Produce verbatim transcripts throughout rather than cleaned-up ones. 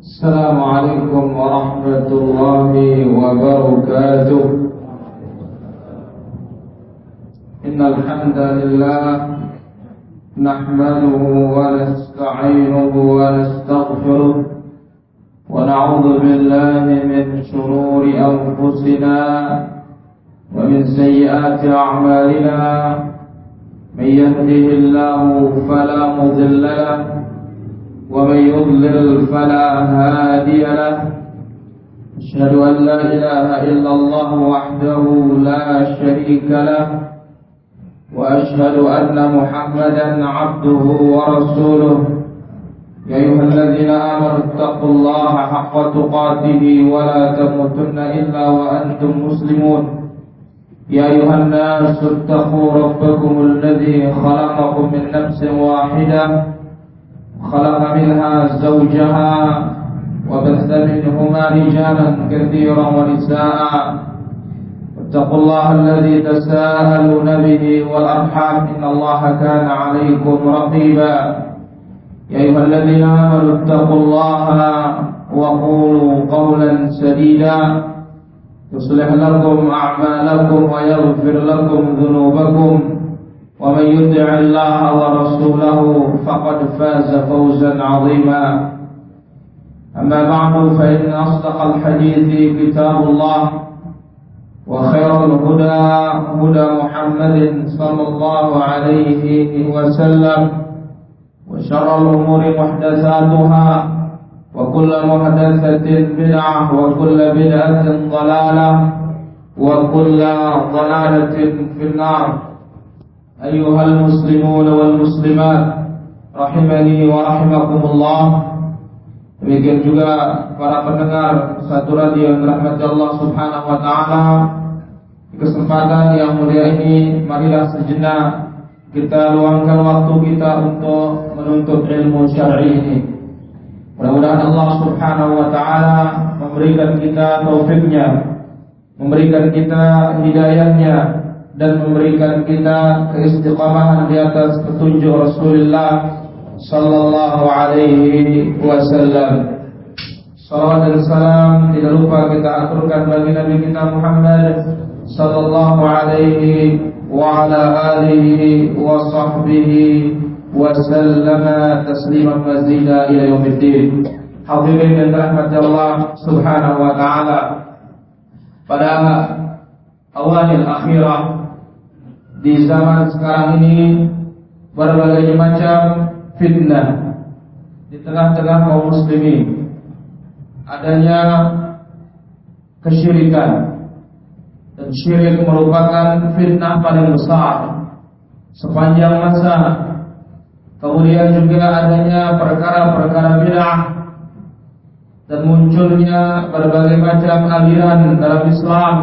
السلام عليكم ورحمة الله وبركاته. إن الحمد لله نحمده ونستعينه ونستغفره ونعوذ بالله من شرور أنفسنا ومن سيئات أعمالنا. من يهده الله فلا مضل له ومن يضلل فلا هادي له. أشهد أن لا إله إلا الله وحده لا شريك له وأشهد أن محمدا عبده ورسوله. يا أيها الذين آمنوا اتقوا الله حق تقاته ولا تموتن إلا وأنتم مسلمون. يا أيها الناس اتقوا ربكم الذي خلقكم من نفس واحدة خلق منها زوجها وبث منهما رجالا كثيرا ونساء. اتقوا الله الذي تساءلون به والأرحام إن الله كان عليكم رقيبا. يا أيها الذين آمنوا اتقوا الله وقولوا قولا سديدا يصلح لكم أعمالكم ويغفر لكم ذنوبكم ومن يطع الله ورسوله فقد فاز فوزا عظيما. أما بعد فإن أصدق الحديث كتاب الله وخير الهدى هدى محمد صلى الله عليه وسلم وشر الأمور محدثاتها وكل محدثة بدعة وكل بدعة ضلالة وكل ضلالة في النار. أيها المسلمون والmuslimat rahimani wa rahimakumullah. Demikian juga para pendengar satu radio yang dirahmati Allah Subhanahu wa taala. Di kesempatan yang mulia ini, marilah sejenak kita luangkan waktu kita untuk menuntut ilmu syar'i ini. Mudah-mudahan Allah Subhanahu wa taala memberikan kita taufiknya, memberikan kita hidayahnya, dan memberikan kita keistiqamahan di atas petunjuk Rasulullah sallallahu alaihi wasallam. Salawat dan salam tidak lupa kita aturkan bagi Nabi kita Muhammad sallallahu alaihi wa ala alihi wa sahbihi wa sallama tasliman mazida ila yaumiddin. Hadirin yang dirahmati Allah Subhanahu wa taala, pada awal akhirah di zaman sekarang ini berbagai macam fitnah di tengah-tengah kaum muslimin. Adanya kesyirikan, dan syirik merupakan fitnah paling besar sepanjang masa. Kemudian juga adanya perkara-perkara bid'ah dan munculnya berbagai macam aliran dalam Islam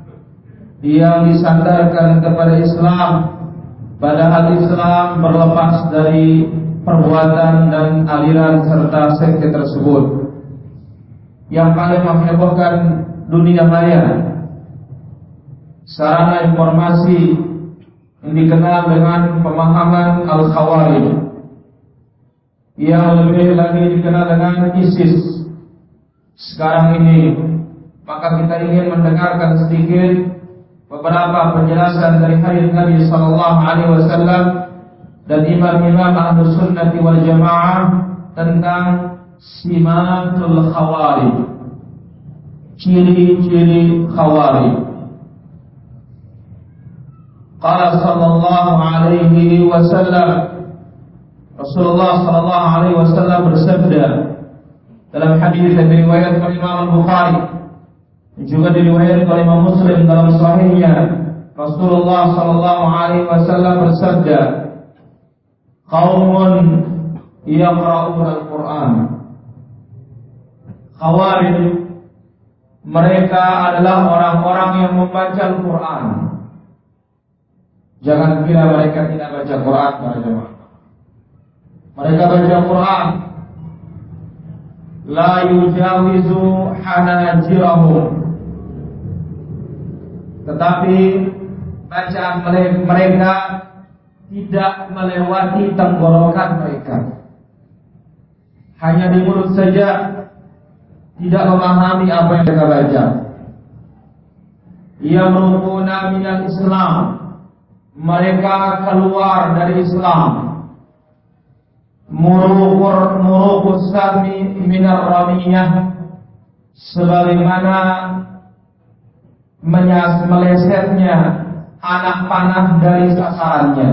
yang disandarkan kepada Islam, padahal Islam berlepas dari perbuatan dan aliran serta sekte tersebut. Yang paling menghebohkan dunia maya, sarana informasi yang dikenal dengan pemahaman Al-Khawarij, yang lebih lagi dikenal dengan ISIS sekarang ini. Maka kita ingin mendengarkan sedikit beberapa penjelasan dari hadis Nabi sallallahu alaihi wasallam dan imam-imam Ahlus Sunnah wal Jamaah tentang simatul khawarij, ciri-ciri khawarij. Qala sallallahu alaihi wasallam, Rasulullah sallallahu alaihi wasallam bersabda dalam hadis yang diriwayatkan oleh Imam Al-Bukhari, juga diriwayatkan oleh Imam Muslim dalam sahihnya. Rasulullah sallallahu alaihi wasallam bersabda, qaumun yaqra'una al-Qur'an. Khawarij, mereka adalah orang-orang yang membaca Al-Qur'an. Jangan kira mereka tidak baca Quran, para jemaah. Mereka baca Quran. La yujawizu hanajirahum. Tetapi bacaan mereka tidak melewati tenggorokan mereka. hanya di mulut saja, tidak memahami apa yang mereka baca. Yamruquna minal Islam, mereka keluar dari Islam. Muruqur muruqus sami minar ramiyah, sebagaimana menyas melesetnya anak panah dari sasarannya,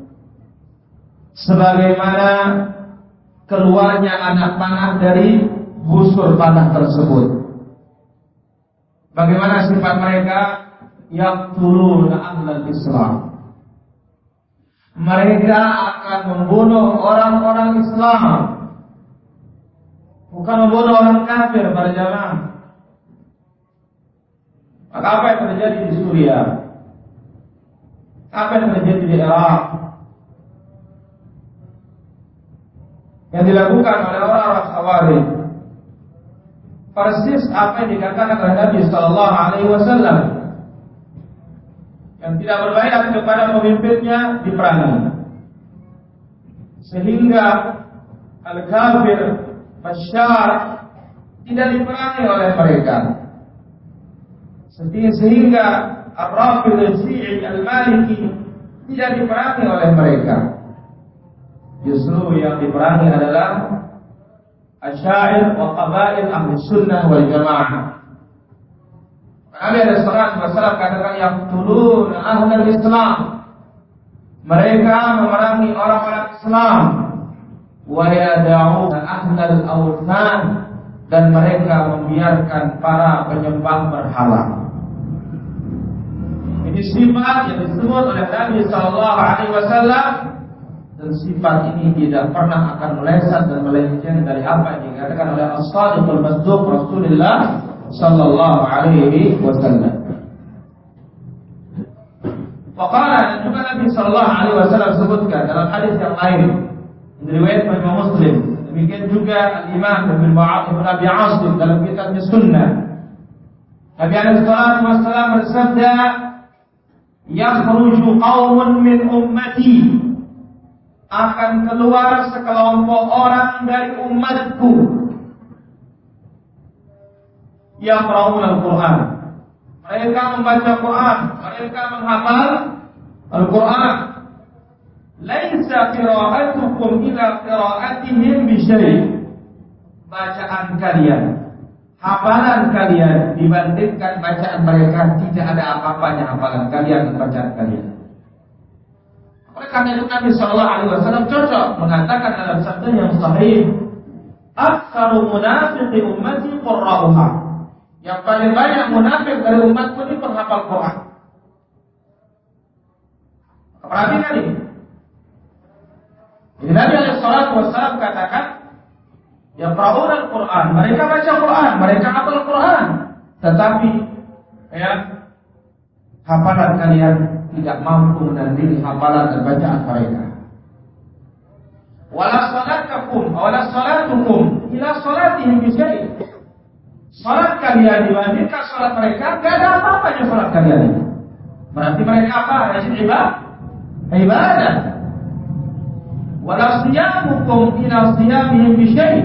sebagaimana keluarnya anak panah dari busur panah tersebut. Bagaimana sifat mereka? Yaqtuluna ahlal Islam, mereka akan membunuh orang-orang Islam, bukan membunuh orang kafir para jamaah. Maka apa yang terjadi di Suriah? Apa yang terjadi di Irak? Yang dilakukan oleh orang-orang Khawarij persis apa yang dikatakan oleh Nabi Sallallahu Alaihi Wasallam, yang tidak berbayat kepada pemimpinnya diperangi, sehingga al-kafir Bashar tidak diperangi oleh mereka, sehingga Ar-Rafidh al-Syi'i al-Maliki tidak diperangi oleh mereka. Justru yang diperangi adalah Asy'ari wa qabail ahli sunnah wal jamaah. Nabi alaihi salatu wasallam katakan yaqtuluna ahlal Islam, mereka memerangi orang-orang Islam, wa yad'una ahlal awthan, dan mereka membiarkan para penyembah berhala. Ini sifat yang disebut oleh Nabi sallallahu alaihi wasallam, dan sifat ini tidak pernah akan meleset dan melenceng dari apa yang dikatakan oleh As-Shadiqul Masduq Rasulullah sallallahu alaihi wasallam. Faqala, juga Nabi sallallahu alaihi wasallam sebutkan dalam hadis yang lain diriwayatkan oleh Muslim, demikian juga Imam Ibnu Ibnu Abi Asim dalam kitabnya Sunnah. Nabi alaihi salatu wasallam bersabda, "Yakhruju qaumun min ummati," akan keluar sekelompok orang dari umatku, yang yaqra'una al-Quran, mereka membaca Quran, mereka menghafal Al-Quran. Laisa qira'atukum ila qira'atihim bi syai', bacaan kalian, hafalan kalian dibandingkan bacaan mereka tidak ada apa-apanya hafalan kalian dan bacaan kalian. Oleh karena itu Nabi sallallahu alaihi wasallam cocok mengatakan dalam sabda yang sahih, "Aktsaru munafiqi ummati qurra'uha," yang paling banyak munafik dari umatku ini penghafal Quran. Perhatikan ini. Jadi Nabi alaihi salatu wasallam katakan, yaqra'una al-Quran, mereka baca Quran, mereka hafal Quran, tetapi ya hafalan kalian tidak mampu menandingi hafalan dan bacaan mereka. Wala salatakum wala salatukum ila salatihim bi syai', salat kalian dibandingkan salat mereka tidak ada apa-apanya salat kalian ini. Berarti mereka apa? Rajin ibadah. Ibadah. Wala siyamukum ila siyamihim bi syai',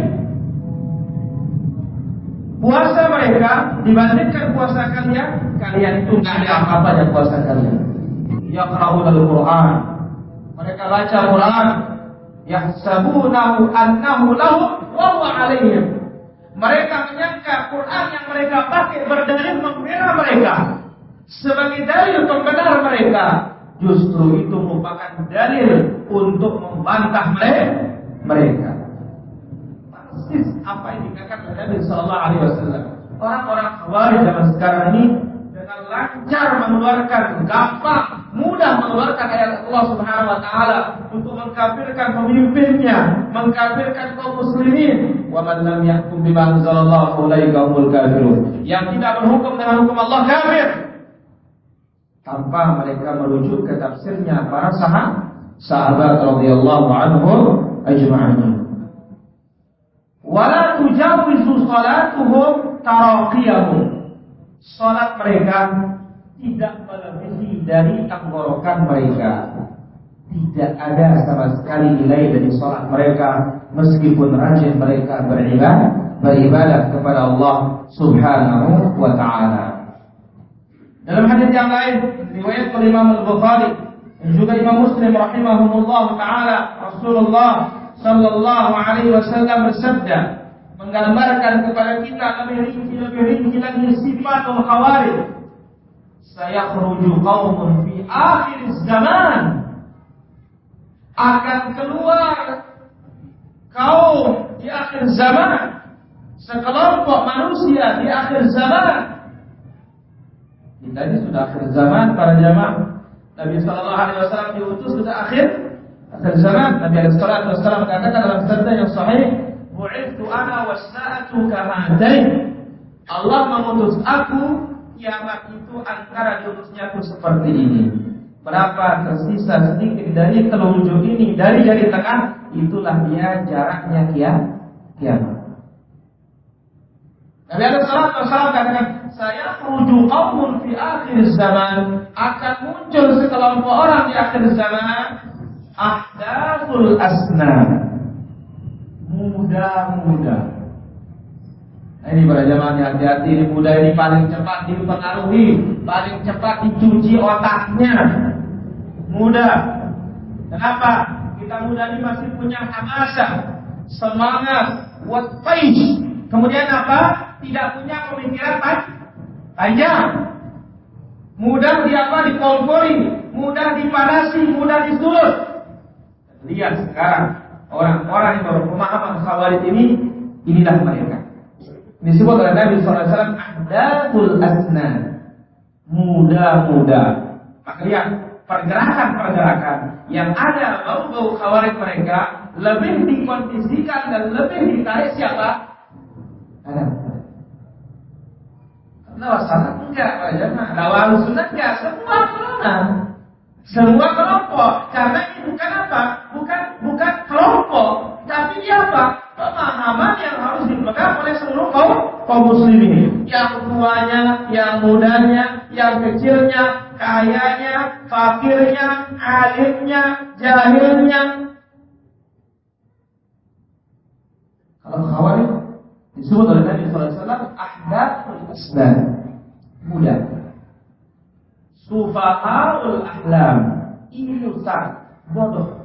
puasa mereka dibandingkan puasa kalian, kalian itu tidak ada apa-apanya puasa kalian. Yaqra'una al-Quran, mereka baca Quran, yahsabunahu annahu lahum wa huwa alaihim, mereka menyangka Quran yang mereka pakai berdalil membela mereka, sebagai dalil pembenar mereka, justru itu merupakan dalil untuk membantah mereka. Persis apa yang dikatakan oleh Nabi sallallahu alaihi wasallam. Orang-orang Khawarij zaman sekarang ini dengan lancar mengeluarkan, gampang, mudah mengeluarkan ayat Allah Subhanahu wa taala untuk mengkafirkan pemimpinnya, mengkafirkan kaum muslimin. Wa man lam yahkum bima anzalallahu ulaika humul kafirun. Yang tidak berhukum dengan hukum Allah kafir. Tanpa mereka merujuk ke tafsirnya para sahabat sahabat radhiyallahu anhum ajma'in. Wala tujawizu salatuhum taraqiyahum, salat mereka tidak melebihi dari tenggorokan mereka. Tidak ada sama sekali nilai dari salat mereka, meskipun rajin mereka beribadah, beribadah kepada Allah Subhanahu wa taala. Dalam hadis yang lain riwayat oleh Imam Al-Bukhari dan juga Imam Muslim rahimahumullah taala, Rasulullah sallallahu alaihi wasallam bersabda menggambarkan kepada kita lebih rinci lebih rinci lagi sifatul khawarij. Sayakhruju qaumun fi akhir zaman, akan keluar kaum di akhir zaman, sekelompok manusia di akhir zaman. Kita ini sudah akhir zaman para jamaah. Nabi sallallahu alaihi wasallam diutus sudah akhir akhir zaman. Nabi alaihi wasallam katakan dalam sabda yang sahih, "Bu'ithu ana was-sa'atu kahadain." Allah mengutus aku, kiamat itu antara diutusnya aku seperti ini. Berapa tersisa sedikit dari telunjuk ini dari jari tengah, itulah dia jaraknya kiamat. Nabi alaihi wasallam katakan, saya menuju qaumun fi akhir zaman, akan muncul sekelompok orang di akhir zaman, ahdathul asnam, muda-muda. Nah, ini para jamaah hati-hati, ini muda ini paling cepat dipengaruhi, paling cepat dicuci otaknya. Muda. Kenapa? Kita muda ini masih punya hamasa, semangat, watfaish. Kemudian apa? Tidak punya pemikiran panjang. Mudah di apa? Dikompori, mudah dipanasi, mudah disulut. Lihat sekarang orang-orang yang berpemahaman khawarij ini, inilah mereka. Disebut oleh Nabi sallallahu alaihi wasallam ahdathul asnan, muda-muda. Maka lihat pergerakan-pergerakan yang ada bau-bau khawarij mereka lebih dikondisikan dan lebih ditarik siapa? Ada. Lawan salah enggak, Pak Jamaah. Lawan sunnah enggak, semua golongan, semua kelompok. Karena ini bukan apa? Bukan bukan kelompok, tapi dia apa? Pemahaman yang harus dipegang oleh seluruh kaum kaum muslimin. Yang tuanya, yang mudanya, yang kecilnya, kayanya, fakirnya, alimnya, jahilnya. Kalau khawarij disebut oleh Nabi sallallahu alaihi wasallam ahdathul asnan, muda. Sufahaul ahlam, ilusan, bodoh.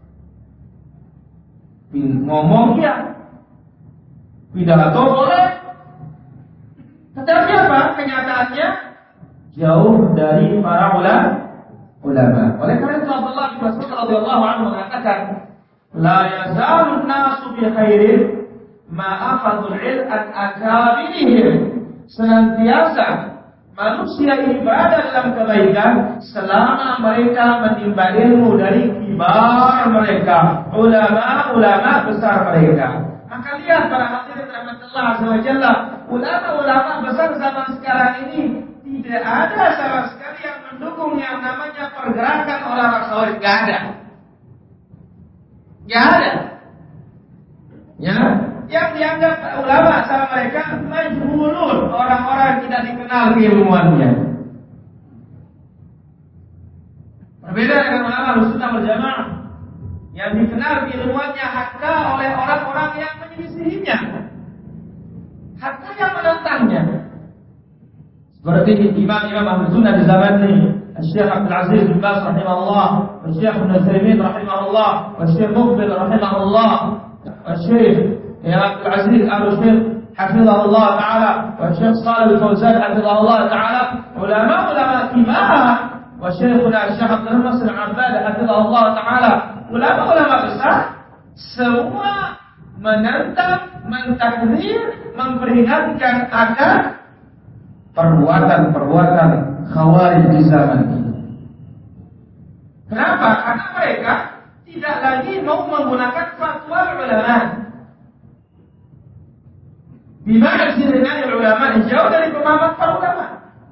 Ngomong ya, pidato boleh, tetapi apa? Kenyataannya jauh dari para ulama. Oleh karena itu Abdullah bin Mas'ud radhiyallahu anhu mengatakan, la yazalun nasu bi khairin ma akhadul ilm an akabirihim. Senantiasa manusia ini berada dalam kebaikan selama mereka menimba ilmu dari kibar mereka, ulama-ulama besar mereka. Maka lihat para hadirin rahmatullah azza wa jalla, ulama-ulama besar zaman sekarang ini tidak ada sama sekali yang mendukung yang namanya pergerakan orang khawarij. Tidak ada. Tidak ada. Ya, yang dianggap ulama sama mereka majhulun, orang-orang yang tidak dikenal keilmuannya. Berbeda dengan ulama Ahlussunnah wal Jamaah yang dikenal keilmuannya hatta oleh orang-orang yang menyelisihinya, hatta yang menentangnya. Seperti imam-imam Ahlussunnah di zaman ini, Syekh Abdul Aziz bin Baz rahimahullah, Syekh Ibnu Utsaimin rahimahullah, Syekh Muqbil rahimahullah, Syekh Ya Abdul Aziz Al-Syekh hafizahullah ta'ala, wa Syekh Shalih Al-Fauzan hafizahullah ta'ala, ulama-ulama kibar, wa Syekhuna Syekh Abdul Nasir Al-Abbad hafizahullah ta'ala, ulama-ulama besar, semua menentang, mentakdir, memperingatkan akan perbuatan-perbuatan khawarij di zaman ini. Kenapa? Karena mereka tidak lagi mau menggunakan fatwa ulama. Bimana dengan ulama jauh dari pemahaman para ulama.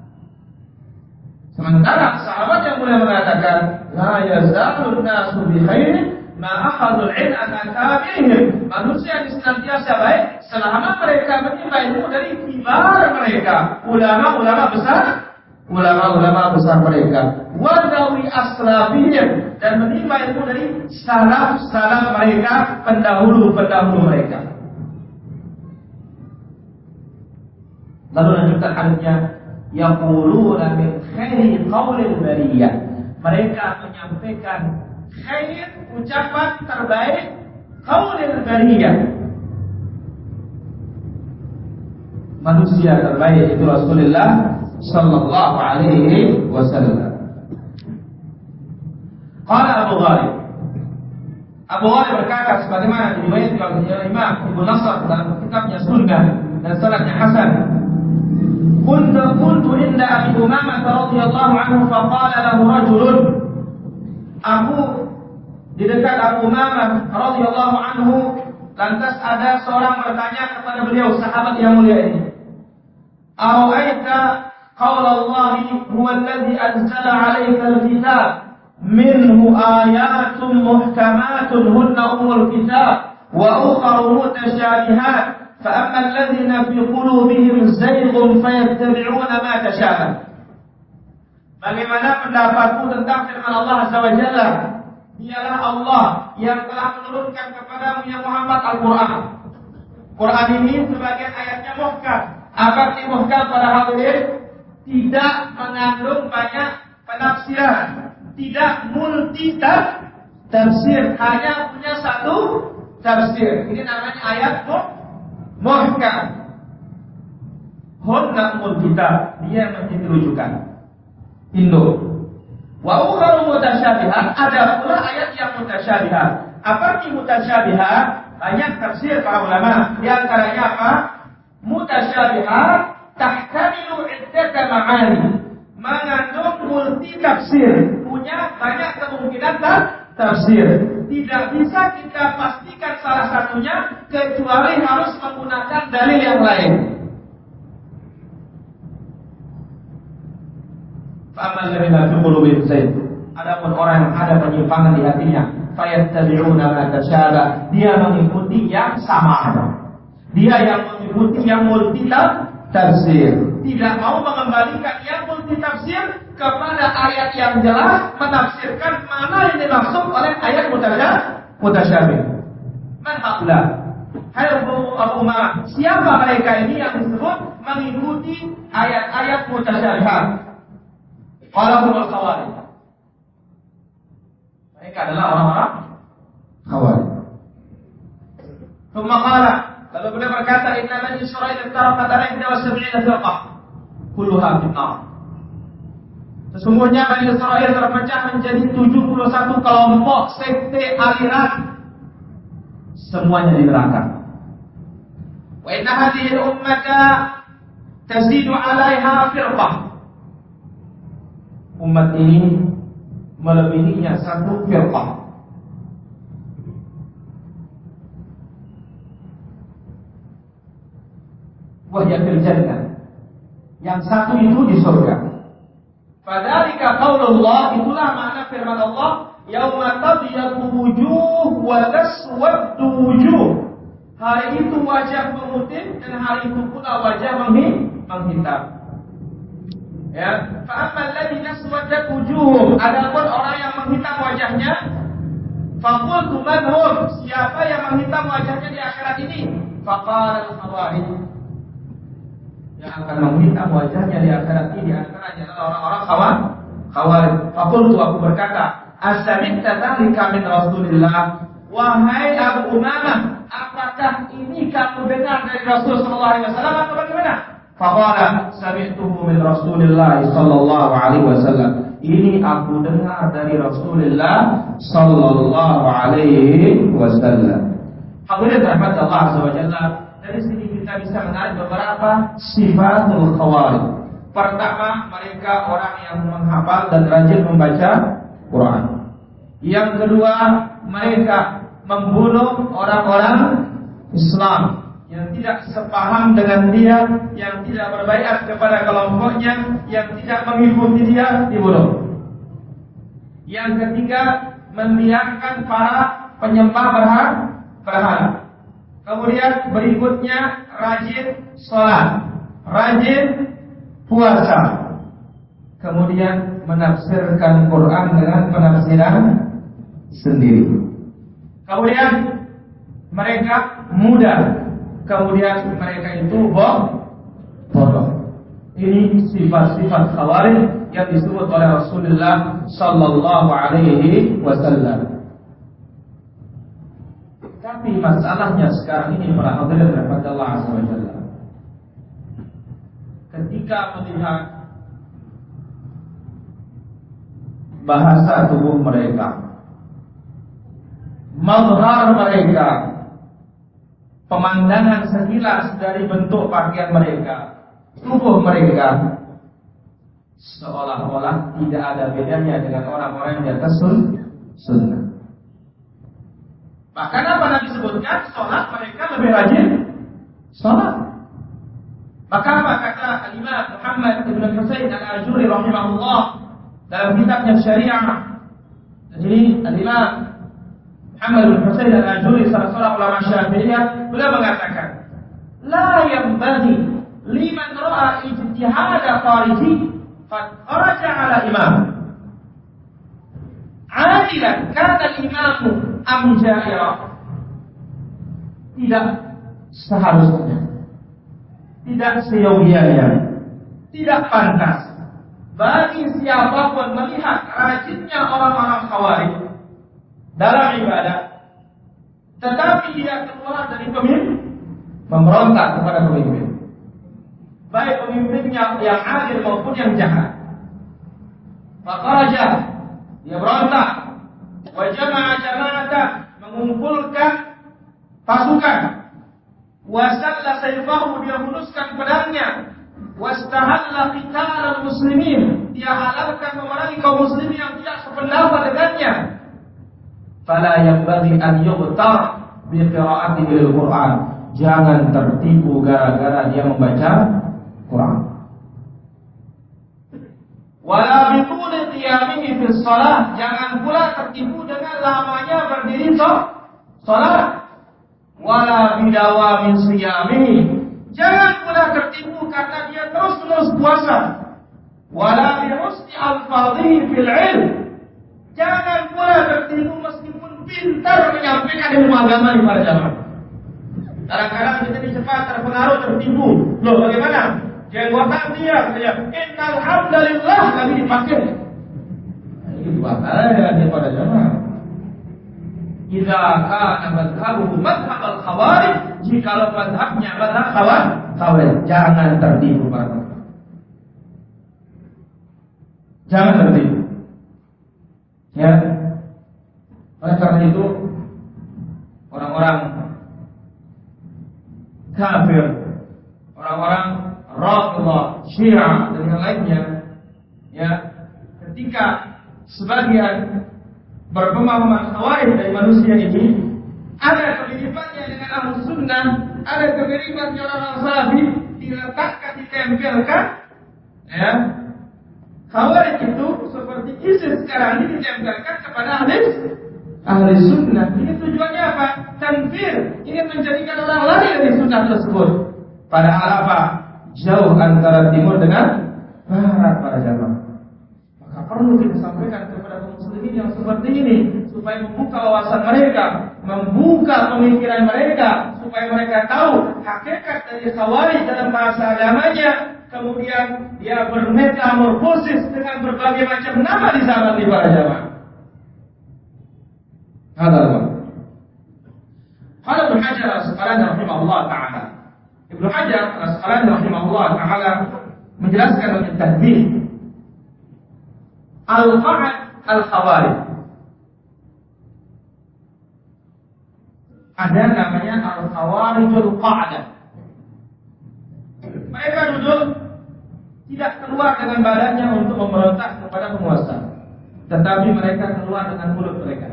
Sementara sahabat yang mulai mengatakan la yazalun nasu bi khairin ma akhadul ilm an akabirihim. Manusia yang senantiasa baik selama mereka menimba ilmu dari kibar mereka, ulama-ulama besar, ulama-ulama besar mereka. Wa dawi aslafihim, dan menimba ilmu dari salaf-salaf mereka, pendahulu-pendahulu mereka. Lalu lanjutkan hadisnya, yaquluna min khairi qaulil bariyah. Mereka menyampaikan khair, ucapan terbaik qaulil bariyah. Manusia terbaik itu Rasulullah sallallahu alaihi wasallam. Qala Abu Ghalib, Abu Ghalib berkata sebagaimana diriwayatkan oleh Imam Ibnu Nasr dalam kitabnya Sunnah dan sanadnya hasan. Kuntu kuntu inda Abi Umamah radhiyallahu anhu faqala lahu rajulun. Aku di dekat Abu Umamah radhiyallahu anhu, lantas ada seorang bertanya kepada beliau, sahabat yang mulia ini. Ara'aita qaula Allah huwa alladhi anzala 'alaika al-kitab minhu ayatun muhkamatun hunna ummul kitab wa ukhra mutasyabihat fa amma alladhina fi qulubihim zayghun fayattabi'una ma tashabah. Bagaimana pendapatmu tentang firman Allah Azza wa Jalla? Dialah Allah yang telah menurunkan kepadamu ya Muhammad Al-Quran. Quran ini sebagian ayatnya muhkam. Apa arti muhkam pada hadirin? Tidak mengandung banyak penafsiran, tidak multi tafsir, hanya punya satu tafsir. Ini namanya ayat muhkam. Hunna ummul kitab, dia menjadi rujukan. Indo. Wa ukhra mutasyabihat, ada pula ayat yang mutasyabihat. Apa arti mutasyabihat? Banyak tafsir para ulama. Di antaranya apa? Mutasyabihat tahtamilu iddata ma'ani, mengandung multi tafsir, punya banyak kemungkinan tafsir. Tidak bisa kita pastikan salah satunya kecuali harus menggunakan dalil yang lain. Fa'amal ladzina fi qulubihim zayg. Adapun orang yang ada penyimpangan di hatinya, fayattabi'una ma tashabah, dia mengikuti yang sama. Dia yang mengikuti yang multi tafsir, tidak mau mengembalikan yang multi tafsir kepada ayat yang jelas, menafsirkan mana yang dimaksud oleh ayat mutasyabih. Man haula? Hai Abu Umar, siapa mereka ini yang disebut mengikuti ayat-ayat mutasyabihat? Qalahul khawarij. Mereka adalah orang-orang khawarij. Tsumma qala, lalu beliau berkata, inna bani Israil tarafat ala ihda wa sab'ina firqah kulluha fi an-nar. Sesungguhnya Bani Israil terpecah menjadi tujuh puluh satu kelompok sekte aliran, semuanya di neraka. Wa inna hadhihi al-ummata tazidu 'alaiha firqah. Umat ini melebihinya satu firqah. Wahya fil jannah, yang satu itu di surga. Fadzalika qaulullah, itulah makna firman Allah, yauma tabyadu wujuh wa taswaddu wujuh. Hari itu wajah memutih dan hari itu pula wajah menghitam. Ya, fa ammal ladzina taswaddat wujuh, adapun orang yang menghitam wajahnya, faqultu man hum, siapa yang menghitam wajahnya di akhirat ini? Faqala al-khawarij, yang akan menghitam wajahnya di akhirat ini antaranya adalah orang-orang khawar, khawarij. Faqultu, aku berkata, asami'ta dzalika min Rasulillah? Wahai Abu Umamah, apakah ini kamu dengar dari Rasul sallallahu alaihi wasallam atau bagaimana? Faqala sami'tuhu min Rasulillah sallallahu alaihi wasallam. Ini aku dengar dari Rasulullah sallallahu alaihi wasallam. Hadirin rahmat Allah azza wa jalla, dari sini kita bisa menarik beberapa sifatul khawarij. Pertama, mereka orang yang menghafal dan rajin membaca Quran. Yang kedua, mereka membunuh orang-orang Islam yang tidak sepaham dengan dia, yang tidak berbaiat kepada kelompoknya, yang tidak mengikuti dia, dibunuh. Yang ketiga, membiarkan para penyembah berhala. Kemudian berikutnya, rajin sholat, rajin puasa. Kemudian menafsirkan Quran dengan penafsiran sendiri. Kemudian mereka muda. Kemudian mereka itu bohong. Ini sifat-sifat Khawarij yang disebut oleh Rasulullah sallallahu alaihi wasallam. Tapi masalahnya sekarang ini para hadirin rahmat Allah azza wa jalla, ketika melihat bahasa tubuh mereka, mazhar mereka, pemandangan sekilas dari bentuk pakaian mereka, tubuh mereka, seolah-olah tidak ada bedanya dengan orang-orang yang di atas sunnah. Bahkan apa Nabi sebutkan, sholat mereka lebih rajin sholat. Maka apa kata Imam Muhammad ibn Husain al-Ajuri rahimahullah dalam kitabnya Syariah. Jadi Imam Muhammad ibn Husain al-Ajuri, salah seorang ulama Syafi'iyah, beliau mengatakan, la yanbaghi liman ra'a ijtihada khariji qad kharaja ala imam adilan kana al-imamu am ja'ira. Tidak seharusnya, tidak seyogianya, tidak pantas bagi siapapun melihat rajinnya orang-orang Khawarij dalam ibadah, tetapi dia keluar dari pemimpin, memberontak kepada pemimpin, baik pemimpinnya yang adil maupun yang jahat. Faqaraja, dia berontak, wa jama'a jama'ata, mengumpulkan pasukan, wa salla sayfahu, dia huluskan pedangnya, wastahalla qitalal muslimin, dia halalkan memerangi kaum muslimin yang tidak sependapat dengannya. Fala yanbaghi an yughtar bi qira'atihi al-Qur'an, jangan tertipu gara-gara dia membaca Quran. Wala bi tuli qiyamihi fi shalah, jangan pula tertipu dengan lamanya berdiri salat. Wala bi dawami siyamihi, jangan pula tertipu karena dia terus-menerus puasa. Wala bi husni al-fadhihi fil ilm, jangan pula tertipu meskipun pintar menyampaikan ilmu agama di para jamaah. Kadang-kadang kita ini cepat terpengaruh, tertipu. Loh, bagaimana? Jenggotan dia saja, innal hamdalillah lagi dipakai. Ini bahaya dia pada jamaah. Idza kana madhhabuhu madhhab al-khawarij, jika madhabnya madhab khawarij, jangan tertipu para jamaah. Jangan tertipu. Ya. Oleh karena itu orang-orang kafir, orang-orang Rafidhah, Syiah dan yang lainnya, ya, ketika sebagian berpemahaman Khawarij dari manusia ini ada kemiripannya dengan Ahlus Sunnah, ada kemiripannya orang Salafi, diletakkan, ditempelkan, ya. Khawarij itu seperti ISIS sekarang ini ditempelkan kepada ahli ahli sunnah. Ini tujuannya apa? Tanfir, ingin menjadikan orang lari dari sunnah tersebut. Padahal apa? Jauh antara timur dengan barat para jamaah. Maka perlu kita sampaikan kepada kaum muslimin yang seperti ini, supaya membuka wawasan mereka, membuka pemikiran mereka, supaya mereka tahu hakikat dari Khawarij dalam bahasa agamanya. Kemudian dia bermetamorfosis dengan berbagai macam nama di zaman di para jamaah. Hadallah. Qala Ibnu Hajar Al-Asqalani rahimahullah taala. Ibnu Hajar Al-Asqalani rahimahullah taala menjelaskan tentang tahdid al-qa'ad al-khawarij. Ada namanya al-khawarijul qa'dah. Mereka duduk tidak keluar dengan badannya untuk memberontak kepada penguasa, tetapi mereka keluar dengan mulut mereka,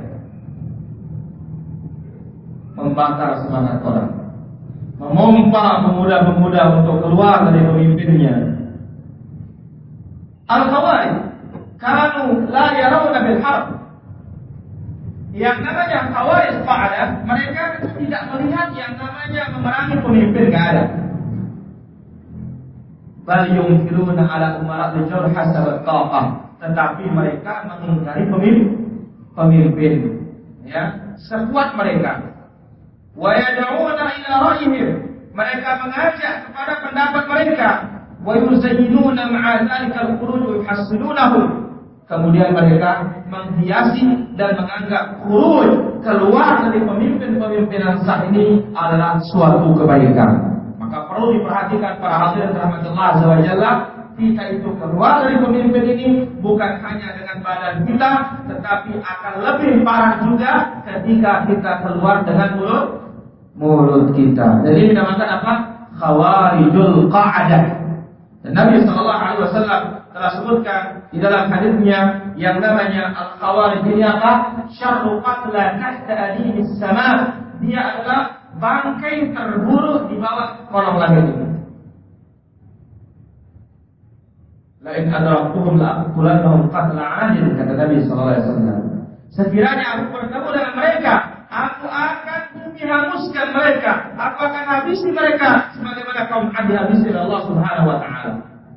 membakar semangat orang, memompa pemuda-pemuda untuk keluar dari pemimpinnya. Al-Khawarij kanu la yarawna bil harb. Yang namanya Khawarij qa'dah, mereka tidak melihat yang namanya memerangi pemimpin, enggak ada. Bal yungkiruna ala umarat al-jawr hasab at-taqah, tetapi mereka mengingkari pemimpin, pemimpin, ya, sekuat mereka. Wa yad'una ila ra'yihim, mereka mengajak kepada pendapat mereka. wa yuzayyinuna ma'a dzalika al-khuruj wa yuhassinunahu. Kemudian mereka menghiasi dan menganggap khuruj, keluar dari pemimpin-pemimpin yang sah ini adalah suatu kebaikan. Maka perlu diperhatikan para hadirin rahmatullah azza wa jalla, kita itu keluar dari pemimpin ini bukan hanya dengan badan kita, tetapi akan lebih parah juga ketika kita keluar dengan mulut mulut kita. Jadi dinamakan apa? Khawarijul qa'adah. Dan Nabi sallallahu alaihi wasallam telah sebutkan di dalam hadisnya yang namanya al-khawarij ini apa? Syarru qatla tahta adimis sama. Dia adalah bangkai terburuk di bawah kolong langit ini. Lain adraktuhum la'aqulannahum qatla 'adil, kata Nabi sallallahu alaihi wasallam. Sekiranya aku bertemu dengan mereka, aku akan bumi hanguskan mereka, aku akan habisi mereka sebagaimana kaum 'ad dihabisi oleh Allah Subhanahu wa taala.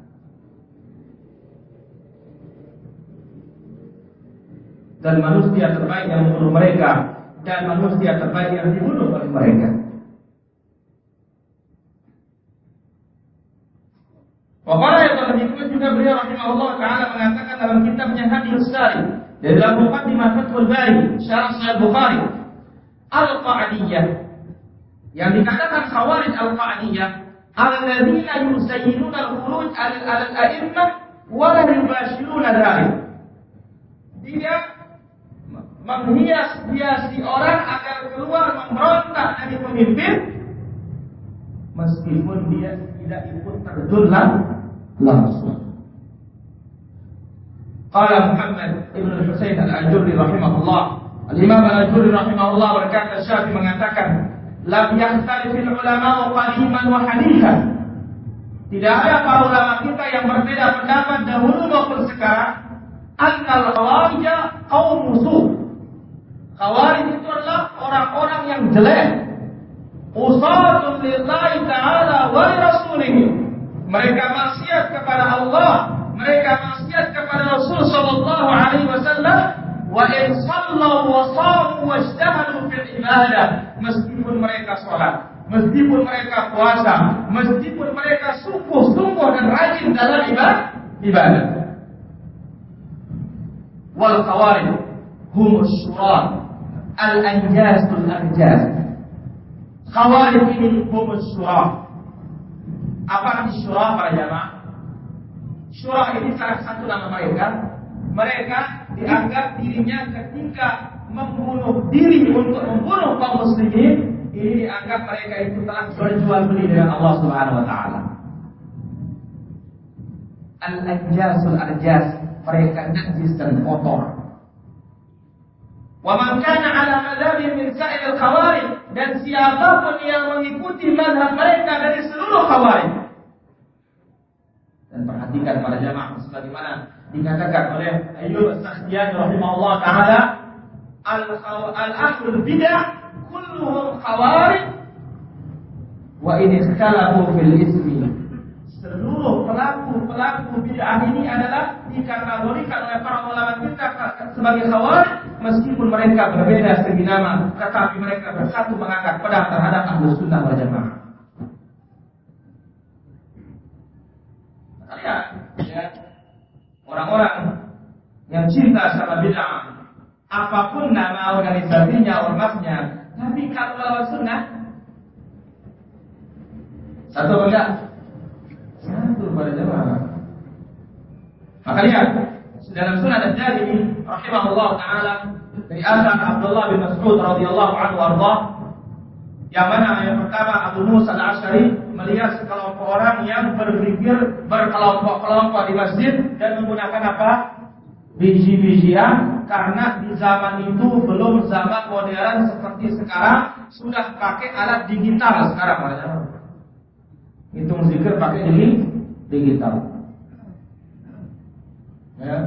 Dan manusia terbaik yang membunuh mereka, dan manusia terbaik yang dibunuh oleh mereka. Waqala yang berikut juga beliau rahimahullah taala mengatakan dalam kitabnya Hadiyus Sari, dari dalam Muqaddimah Fathul Bari, Syarah Sahih Bukhari, Al-Qa'diyah, yang dikatakan Khawarij Al-Qa'diyah, alladzina yusayyinuna al-khuruj 'ala al-a'immah wa la yubashiruna dzalik. Dia menghias-hiasi orang agar keluar memberontak dari pemimpin, meskipun dia tidak ikut terjun langsung. Qala Muhammad ibn al-Husayn al-Ajurri rahimahullah, al-Imam al-Ajurri rahimahullah berkata, Syafi'i mengatakan, lam yakhtalifil ulama qadiman wa hadithan. Tidak ada para ulama kita yang berbeda pendapat dahulu maupun sekarang, annal khawarij qaum musuh. Khawarij itu adalah orang-orang yang jelek, usatun lillahi ta'ala wa li rasulih. Mereka maksiat kepada Allah, mereka maksiat kepada Rasul sallallahu alaihi wasallam, wa in sallu wa shamu wajtahadu fil ibadah. Meskipun mereka salat, meskipun mereka puasa, meskipun mereka sungguh-sungguh dan rajin dalam ibadah. Wal khawarij hum syura al-anjasul arjas. Khawarij ini hum syura. Apa arti syura para jamaah? Syura ini salah satu nama mereka. Mereka dianggap dirinya ketika membunuh diri untuk membunuh kaum muslimin, ini dianggap mereka itu telah berjual beli dengan Allah Subhanahu wa taala. Al-anjasul arjas, mereka najis dan kotor. Wa man kana ala madhabi min sa'il al-khawarij, dan siapapun yang mengikuti mazhab mereka dari seluruh khawarij. Dan perhatikan para jamaah sebagaimana dikatakan oleh Ayyub as-Sakhtiyani rahimahullah taala, al-ahlul bid'ah kulluhum khawarij wa in ikhtalafu fil ismi. Seluruh pelaku-pelaku bid'ah ini adalah dikategorikan oleh para ulama kita sebagai khawarij, meskipun mereka berbeda segi nama, tetapi mereka bersatu mengangkat pedang terhadap Ahlus Sunnah wal Jamaah. Lihat, ya, orang-orang yang cinta sama bid'ah, apapun nama organisasinya, ormasnya, tapi kalau lawan sunnah, satu apa enggak? Satu pada jamaah. Maka lihat dalam Sunan Ad-Darimi rahimahullah taala dari asal Abdullah bin Mas'ud radhiyallahu anhu arda, yang mana yang pertama Abu Musa al-Asy'ari melihat sekelompok orang yang berzikir berkelompok-kelompok di masjid dan menggunakan apa? Biji-bijian, karena di zaman itu belum zaman modern seperti sekarang, sudah pakai alat digital sekarang makanya. Hitung zikir pakai digital. Ya.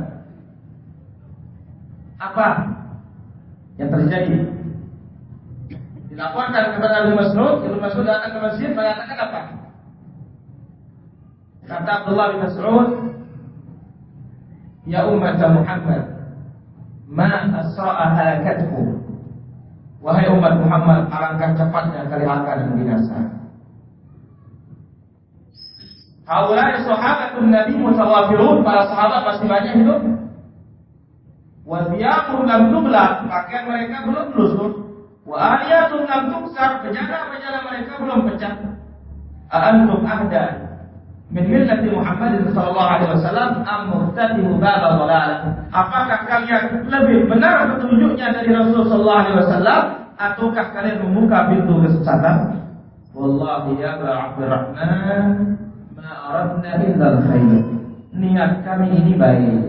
Apa yang terjadi? Dilaporkan kepada Ibnu Mas'ud, Ibnu Mas'ud datang ke masjid mengatakan apa? Kata Abdullah bin Mas'ud, ya umat Muhammad, ma asra'a halakatku. Wahai umat Muhammad, alangkah cepatnya kalian akan binasa. Haulai sahabatun Nabi mutawafirun, para sahabat masih banyak hidup. Wa thiyabun lam tubla, pakaian mereka belum lusuh. Wa aliyatun lam tuksar, bejana-bejana mereka belum pecah. Antum ahda min millati Muhammad sallallahu alaihi wasallam am muftatihu bab dhalal? Apakah kalian lebih benar petunjuknya dari Rasul sallallahu alaihi wasallam ataukah kalian membuka pintu kesesatan? Wallahi ya Abdurrahman, ma aradna illa al-khair. Niat kami ini baik.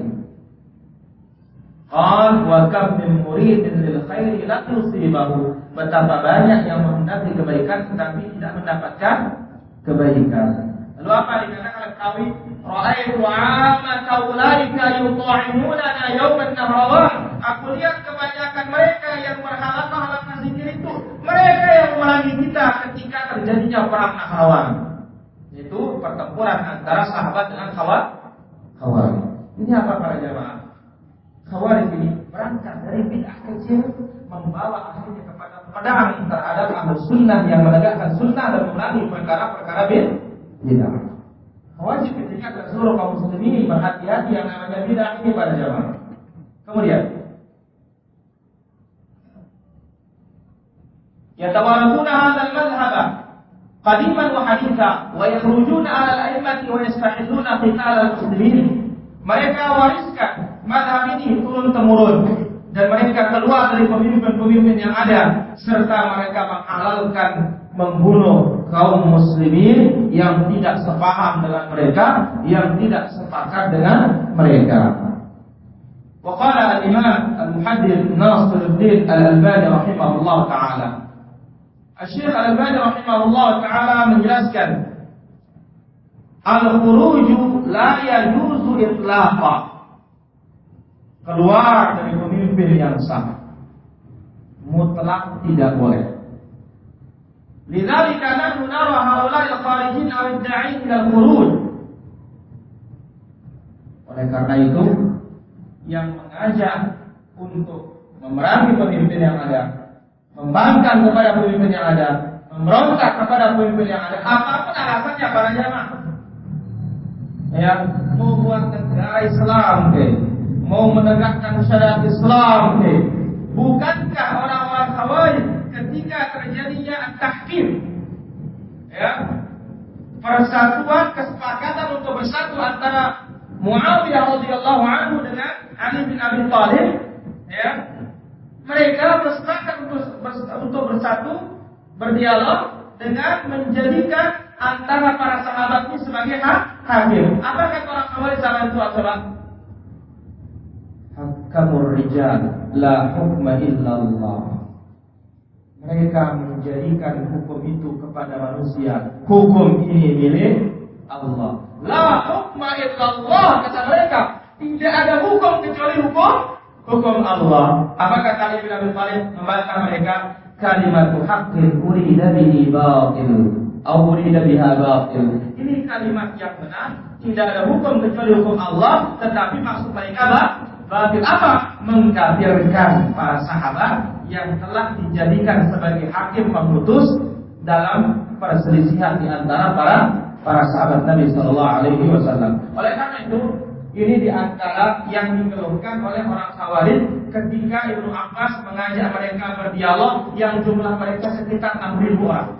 Qal wa kam min muridin lil khairi la tusibahu. Betapa banyak yang menghendaki kebaikan tetapi tidak mendapatkan kebaikan. Lalu apa dikatakan oleh Qawi? Ra'aitu 'amata ulaika yut'imuna yawman nahrawan. Aku lihat kebanyakan mereka yang berhalaqah-halaqah zikir itu, mereka yang memerangi kita ketika terjadinya perang Nahrawan. Itu pertempuran antara sahabat dengan Khawarij. Ini apa para jamaah? Khawarij ini berangkat dari bid'ah kecil membawa akhirnya kepada pedang terhadap Ahlus Sunnah yang menegakkan sunnah dan memerangi perkara-perkara bid'ah. Wajib ketika ke seluruh kaum muslimin berhati-hati yang namanya bid'ah ini pada jamaah. Kemudian yatawaratuna hadzal madhhab qadiman wa haditha wa yakhrujuna 'ala al-a'immati wa yastahilluna qital al-muslimin. Mereka wariskan madhab ini turun temurun dan mereka keluar dari pemimpin-pemimpin yang ada serta mereka menghalalkan membunuh kaum muslimin yang tidak sepaham dengan mereka, yang tidak sepakat dengan mereka. Wa qala al-Imam al-Muhaddits Nasiruddin Al-Albani rahimahullah taala. Asy-Syaikh Al-Albani rahimahullah taala menjelaskan al-khuruju la yajuzu itlaqa. Keluar dari pemimpin yang sah mutlak tidak boleh. Lidzalika nahnu nara haula'i al-kharijin aw ad-da'in ila al-khuruj. Oleh karena itu yang mengajak untuk memerangi pemimpin yang ada, membangkang kepada pemimpin yang ada, memberontak kepada pemimpin yang ada, apapun alasannya para jamaah, ya, mau buat negara Islam, ke, mau menegakkan syariat Islam, ke, bukankah orang-orang Khawarij ketika terjadinya at-tahkim, ya, persatuan kesepakatan untuk bersatu antara Muawiyah radhiyallahu anhu dengan Ali bin Abi Thalib, ya, mereka bersepakat untuk untuk bersatu, berdialog dengan menjadikan antara para sahabat ini sebagai hakim. Apa kata orang Khawarij saat itu? Asal hakamur rijal la hukma illallah. Mereka menjadikan hukum itu kepada manusia. Hukum ini milik Allah. La hukma illallah, kata mereka. Tidak ada hukum kecuali hukum hukum Allah. Apa kata Ali bin Abi Thalib membantah mereka? Kalimatu haqqin urida bihi batil atau urida biha batil. Ini kalimat yang benar, tidak ada hukum kecuali hukum Allah, tetapi maksud mereka batil. Apa? Mengkafirkan para sahabat yang telah dijadikan sebagai hakim pemutus dalam perselisihan di antara para para sahabat Nabi sallallahu alaihi wasallam. Oleh karena itu, ini di antara yang dikeluhkan oleh orang Khawarij ketika Ibnu Abbas mengajak mereka berdialog yang jumlah mereka sekitar enam ribu orang.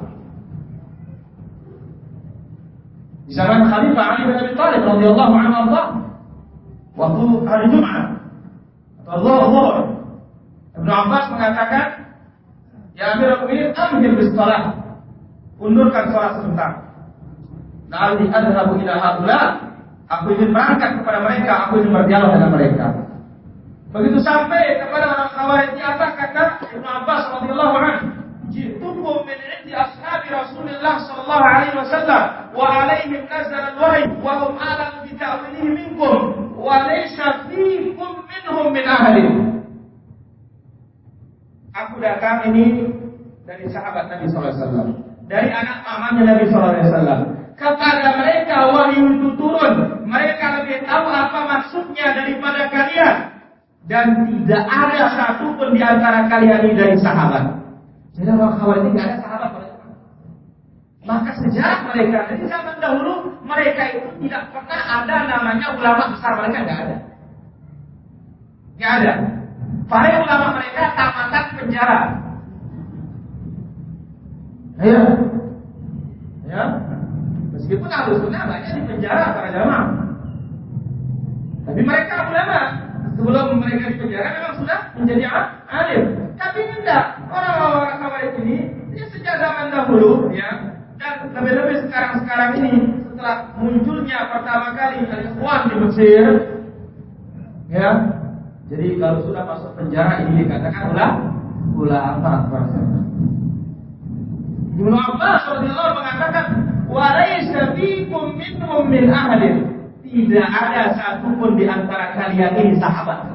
Di zaman Khalifah Ali bin Abi Thalib radhiyallahu anhu, waktu hari Jumat atau Zuhur, Ibnu Abbas mengatakan, "Ya Amirul Mukminin, amhil bis shalah." Undurkan salat sebentar. Lalu adhabu ila haula. Aku ingin berangkat kepada mereka, aku ingin berdialog dengan mereka. Begitu sampai kepada orang Khawarij, apa kata Ibnu Abbas radhiyallahu anhu? Jitukum min indi ashabi Rasulullah sallallahu alaihi wasallam wa alaihim nazala al-wahyi wa hum a'lamu bi ta'wilihi minkum wa laysa fiikum minhum min ahadin. Aku datang ini dari sahabat Nabi sallallahu alaihi wasallam, dari anak pamannya Nabi sallallahu alaihi wasallam. Kepada mereka wahyu itu turun. Mereka lebih tahu apa maksudnya daripada kalian. Dan tidak ada satupun di antara kalian ini dari sahabat. Jadi orang Khawarij tidak ada sahabat. Maka sejak mereka dari zaman dahulu, mereka itu tidak pernah ada namanya ulama besar mereka, nggak ada. Nggak ada. Para ulama mereka tamatan penjara. Ya, ya. Meskipun Ahlus Sunnah banyak di penjara para jamaah, tapi mereka ulama. Sebelum mereka di penjara memang sudah menjadi alim. Tapi ini tidak. Orang-orang Khawarij ini, ini sejak zaman dahulu, ya, dan lebih-lebih sekarang-sekarang ini setelah munculnya pertama kali Al-Ikhwan di Mesir, ya. Jadi kalau sudah masuk penjara ini dikatakan ulah ulama. Ibnu Abbas radhiyallahu mengatakan, "Wa laysa fiikum minhum min ahadin." Tidak ada satupun di antara kalian ini sahabat.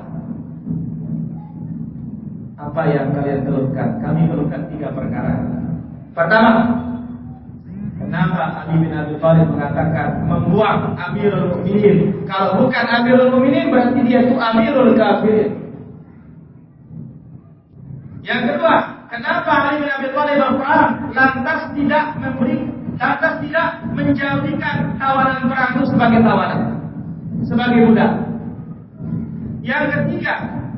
Apa yang kalian keluhkan? Kami keluhkan tiga perkara. Pertama, kenapa Ali bin Abi Thalib mengatakan membuang Amirul Mukminin? Kalau bukan Amirul Mukminin berarti dia itu Amirul Kafirin. Yang kedua, kenapa Ali bin Abi Thalib berperang lantas tidak memberi, lantas tidak menjadikan tawanan perang itu sebagai tawanan, sebagai budak? Yang ketiga,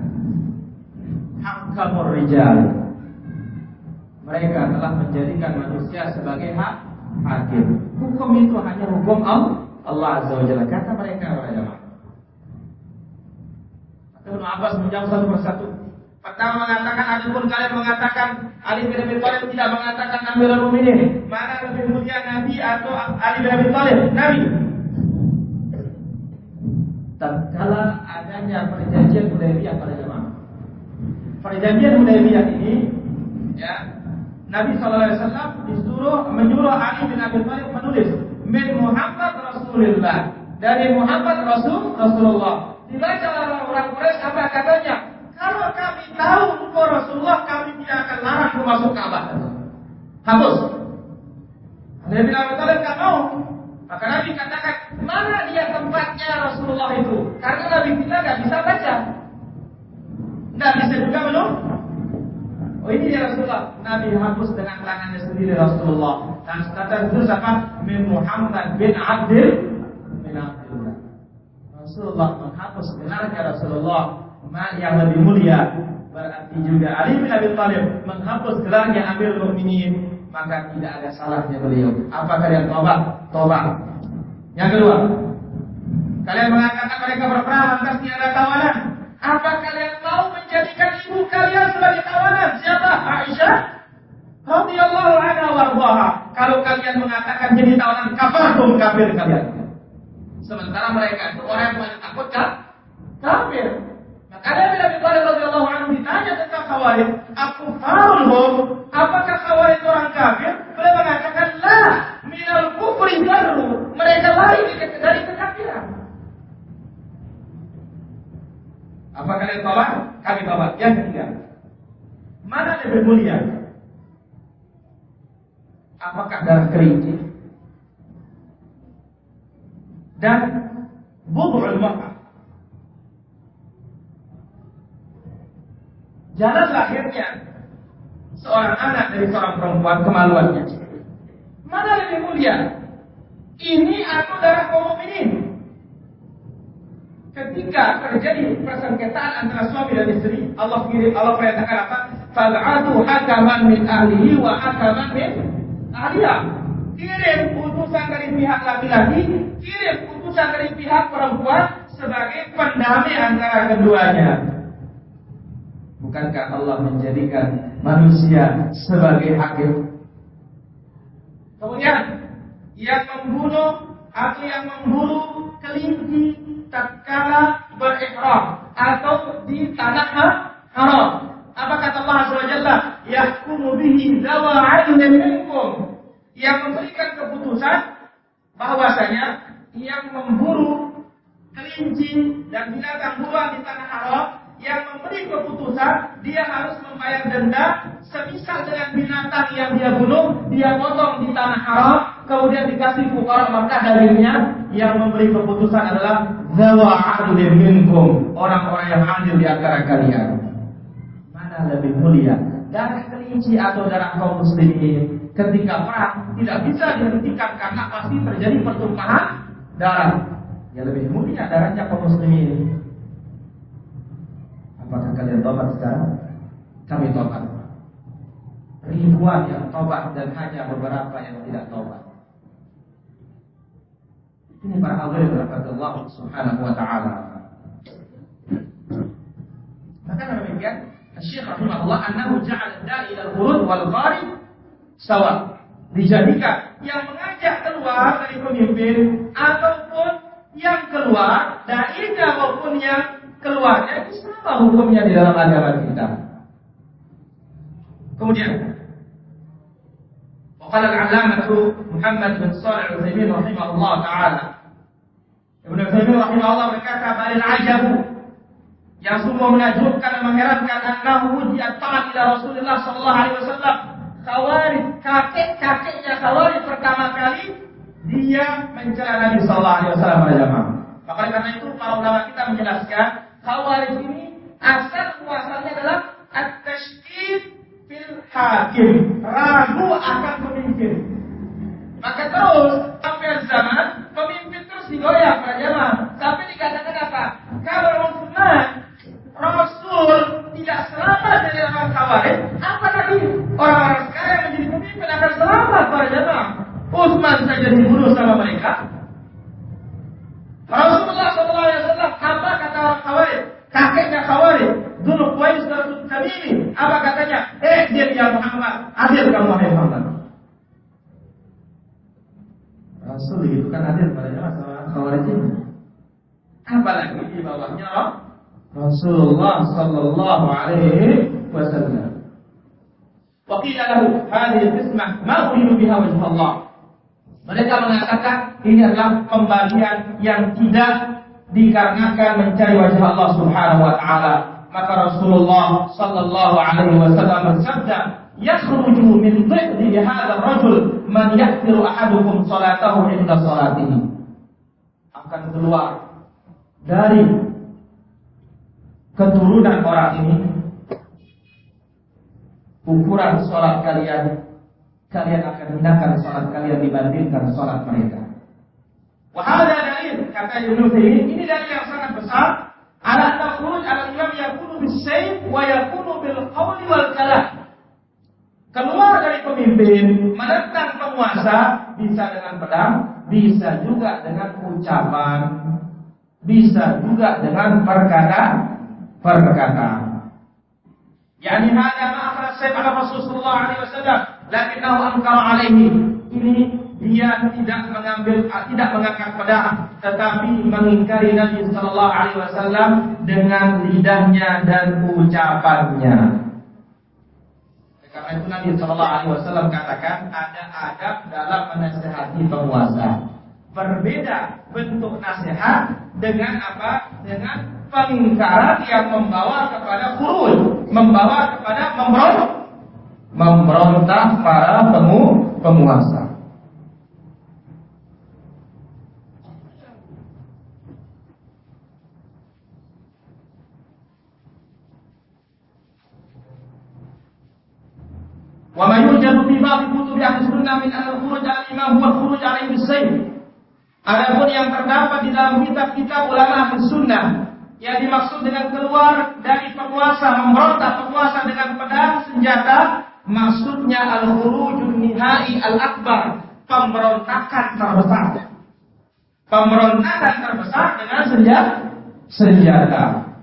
hakamur rijal. Mereka telah menjadikan manusia sebagai hak hakim. Hukum itu hanya hukum Allah Azza wa Jalla, kata mereka para jamaah. Ibnu Abbas menjawab satu persatu. Pertama mengatakan, adapun kalian mengatakan Ali bin Abi Thalib tidak mengatakan Amirul Mukminin, mana lebih mulia Nabi atau Ali bin Abi Thalib? Nabi. Tatkala adanya perjanjian Hudaybiyah pada jamaah. Perjanjian Hudaybiyah ini, ya, Nabi sallallahu alaihi wasallam disuruh menyuruh Ali bin Abi Thalib menulis min Muhammad Rasulullah, dari Muhammad Rasul Rasulullah. Dibaca orang-orang Quraisy, apa katanya? Kalau kami tahu engkau Rasulullah, kami tidak akan larang kau masuk Ka'bah. Hapus. Ali bin Abi Thalib tak mau. Maka Nabi katakan, mana dia tempatnya Rasulullah itu? Karena Nabi kita tidak bisa baca, tidak bisa juga belum. Oh, ini dia Rasulullah. Nabi hapus dengan tangannya sendiri Rasulullah. Dan kata itu siapa? Min Muhammad bin Abdul bin Abdullah. Rasulullah menghapus gelarnya Rasulullah yang lebih mulia. Berarti juga Ali bin Abi Thalib menghapus gelarnya Amirul Mukminin, maka tidak ada salahnya beliau. Apa kalian tobat? Tobat. Yang kedua, kalian mengatakan mereka berperang lantas tiada tawanan. Apa kalian mau menjadikan ibu kalian sebagai tawanan? Siapa? Aisyah radhiyallahu anha warḍaha. Kalau kalian mengatakan jadi tawanan, kafartum, kafir kalian. Sementara mereka itu orang yang paling takut kan? Kafir. Maka Ali bin Abi Thalib radhiyallahu anhu ditanya tentang Khawarij, akufarul hum, apakah Khawarij orang kafir? Beliau mengatakan, la, minal kufri baru, mereka lari dari kekafiran. Apa kalian tobat? Kami tobat. Yang ketiga, mana lebih mulia? Apakah darah kerinci dan bud'ul mar'ah, jalan lahirnya seorang anak dari seorang perempuan, kemaluannya, mana lebih mulia? Ini atau darah kaum mukminin? Ketika terjadi persengketaan antara suami dan istri, Allah kirim, Allah perintahkan apa? Fab'atu hakaman min ahlihi wa hakaman min ahliha. Kirim utusan dari pihak laki-laki, kirim utusan dari pihak perempuan sebagai pendamai antara keduanya. Bukankah Allah menjadikan manusia sebagai hakim? Kemudian yang membunuh atau yang memburu kelinci tatkala berihram atau di tanah haram, apa kata Allah Azza wa Jalla? Yahkumu bihi zawa 'adlin minkum, yang memberikan keputusan bahwasanya yang memburu kelinci dan binatang buruan di tanah haram, yang memberi keputusan dia harus membayar denda semisal dengan binatang yang dia bunuh, dia potong di tanah haram, kemudian dikasih fuqara, maka dalilnya yang memberi keputusan adalah zawa 'adlin minkum, orang-orang yang adil di antara kalian. Mana lebih mulia, darah kelinci atau darah kaum muslimin? Ketika perang tidak bisa dihentikan karena pasti terjadi pertumpahan darah, ya lebih mulia darahnya kaum muslimin. Apakah kalian tobat sekarang? Kami tobat. Ribuan yang tobat dan hanya beberapa yang tidak tobat. Ini para hadirin rahmatullah subhanahu wa ta'ala. Maka demikian Syekh rahimahullah annahu ja'ala da'i ila al-khurud wal gharib sawa. Dijadikan yang mengajak keluar dari pemimpin ataupun yang keluar, da'inya maupun yang keluarnya itu sama hukumnya di dalam agama kita. Kemudian وقال العلامة محمد بن صالح العثيمين رحمه الله تعالى, Ibnu Utsaimin rahimahullah berkata, balil ajabu, yang sungguh menakjubkan dan mengherankan, annahu wujiat ta'at ila Rasulullah sallallahu alaihi wasallam. Khawarij, kakek-kakeknya Khawarij pertama kali dia mencela Nabi sallallahu alaihi wasallam pada zaman. Maka karena itu para ulama kita menjelaskan Khawarij ini asal muasalnya adalah at-tashdid fil hakim, ragu akan pemimpin. Maka terus sampai zaman pemimpin terus digoyang pada zaman. Sampai dikatakan apa? Kalau Utsman Rasul tidak selamat dari orang Khawarij, apalagi orang-orang sekarang yang menjadi pemimpin akan selamat pada zaman. Utsman saja dibunuh sama mereka. Rasulullah sallallahu alaihi wasallam, apa kata orang Khawarij? Kakeknya Khawarij, Dzul Khuwaisir Tamimi, apa katanya? Eh, dia ya Muhammad, adil kamu wahai Muhammad. Rasul itu kan adil pada zaman sama Khawarij ini. Apalagi di bawahnya Rasulullah sallallahu alaihi wasallam. Wa qila lahu hadhihi qismah ma uridu biha wajh Allah. Mereka mengatakan ini adalah pembagian yang tidak dikarenakan mencari wajah Allah Subhanahu wa taala. Maka Rasulullah sallallahu alaihi wasallam bersabda, yakhruju min dhilli hadzal rajul man yaktiru ahadukum salatahu inda salatihi. Akan keluar dari keturunan orang ini ukuran salat kalian, kalian akan hinakan salat kalian dibandingkan salat mereka. Wa hadha dalil, kata Ibnu Utsaimin, ini dalil yang sangat besar ala al-khuruj ala al-imam yakunu bis-sayf wa yakunu bil qawli wal kalam. Keluar dari pemimpin menentang penguasa bisa dengan pedang, bisa juga dengan ucapan, bisa juga dengan perkataan, perkataan. Yani hada ma akhra sayf ala Rasulullah alaihi wasallam, lakinnahu ankara alaihi. Ini dia tidak mengambil, tidak mengangkat pedang, tetapi mengingkari Nabi sallallahu alaihi wasallam dengan lidahnya dan ucapannya. Karena itu Nabi sallallahu alaihi wasallam katakan ada adab dalam menasihati penguasa. Berbeda bentuk nasihat dengan apa? Dengan pengingkaran yang membawa kepada khuruj, membawa kepada memberontak, memberontak para pengu, penguasa. Wa ma yujadu fi ba'd kutub ahli sunnah min al-khuruj al-imam huwa al-khuruj alaihi bis-sayf. Adapun yang terdapat di dalam kitab-kitab ulama ahli sunnah, yang dimaksud dengan keluar dari penguasa, memberontak penguasa dengan pedang senjata, maksudnya al-khurujun nihai al-akbar, pemberontakan terbesar. Pemberontakan terbesar dengan senjata. senjata.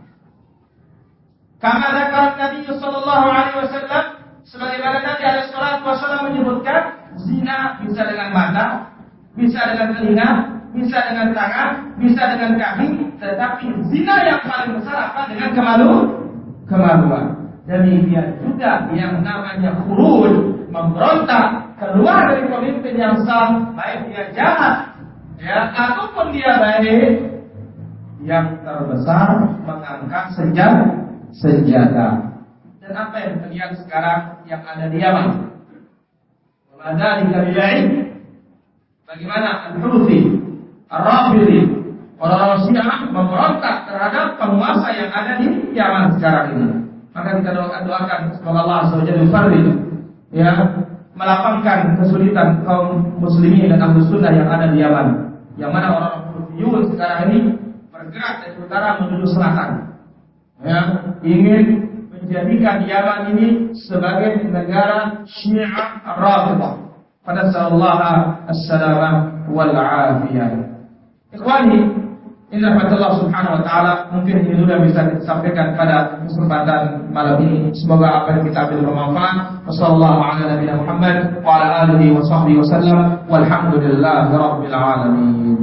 Kama dzakara Nabi sallallahu alaihi wasallam, sebagaimana Nabi alaihi salatu wasallam menyebutkan, zina bisa dengan mata, bisa dengan telinga, bisa dengan tangan, bisa dengan kaki, tetapi zina yang paling besar apa? Dengan kemalu, kemaluan. Demikian juga yang namanya khuruj, memberontak, keluar dari pemimpin yang sah, baik dia jahat, ya, ataupun dia baik, yang terbesar mengangkat senjata, senjata. Dan apa yang terlihat sekarang yang ada di Yaman? Ada di Kabilai. Bagaimana Al-Houthi, Ar-Rafidhi, orang-orang Syiah memberontak terhadap penguasa yang ada di Yaman sekarang ini. Maka kita doakan semoga Allah subhanahu wa taala ya melapangkan kesulitan kaum muslimin dan ahlu sunnah yang ada di Yaman. Yang mana orang Houthiyun sekarang ini bergerak dari utara menuju selatan, ya, ingin menjadikan Yaman ini sebagai negara Syiah Rafidah. Pada sallallahu as-salamah wal afiyah. Ikhwani, inna Allah subhanahu wa ta'ala, mungkin ini sudah bisa kita sampaikan pada kesempatan malam ini. Semoga apa yang kita ambil bermanfaat. Wassallallahu ala nabiyina Muhammad wa ala alihi wa sahbihi wasallam. Walhamdulillahi rabbil alamin.